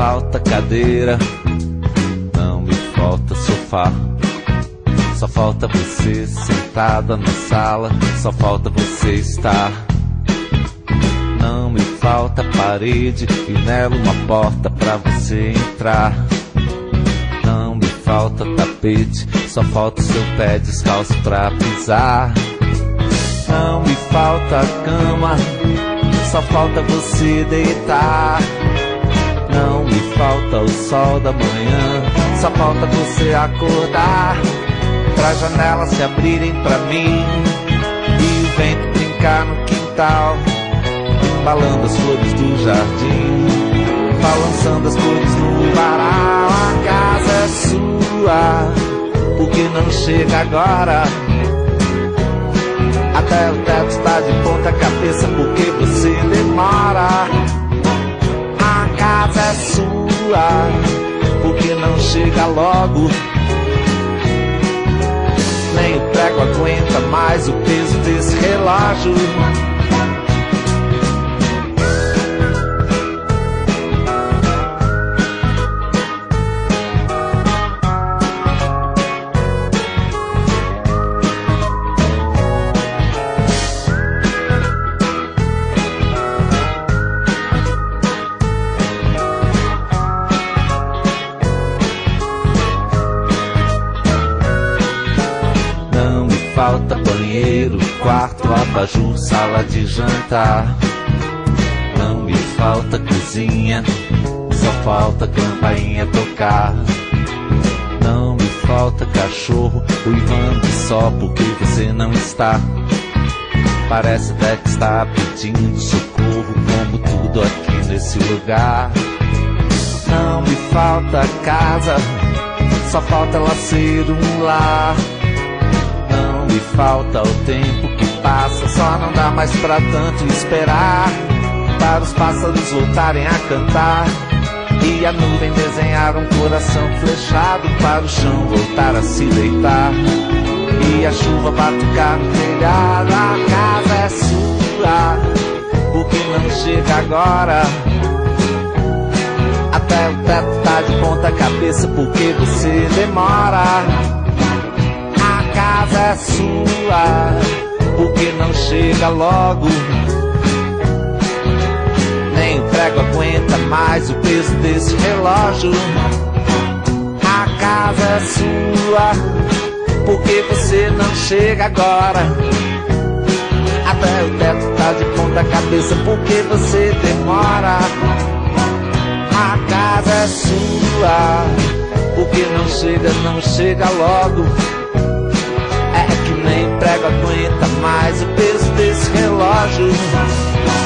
falta cadeira, não me falta sofá. Só falta você sentada na sala, só falta você estar. Não me falta parede e nela uma porta pra você entrar. Não me falta tapete, só falta seu pé descalço pra pisar. Não me falta cama, só falta você deitar. Não me falta o sol da manhã, só falta você acordar. Pra janelas se abrirem pra mim e o vento brincar no quintal, embalando as flores do jardim, balançando as cores no varal. A casa é sua, por que não chega agora? Até o teto tá de ponta cabeça, porque você demora. A casa é sua, por que não chega logo? Nem o prego aguenta mais o peso desse relógio. Falta banheiro, quarto, abajur, sala de jantar. Não me falta cozinha, só falta campainha tocar. Não me falta cachorro, uivando só porque você não está. Parece até que está pedindo socorro, como tudo aqui nesse lugar. Não me falta casa, só falta ela ser um lar. Me falta o tempo que passa, só não dá mais pra tanto esperar. Para os pássaros voltarem a cantar e a nuvem desenhar um coração flechado, para o chão voltar a se deitar e a chuva batucar no telhado. A casa é sua, por que não chega agora? Até o teto tá de ponta cabeça, porque você demora. A casa é sua, por que não chega logo? Nem o prego aguenta mais o peso desse relógio. A casa é sua, por que você não chega agora? Até o teto tá de ponta cabeça, porque você demora. A casa é sua, por que não chega logo? É que nem prego aguenta mais o peso desse relógio.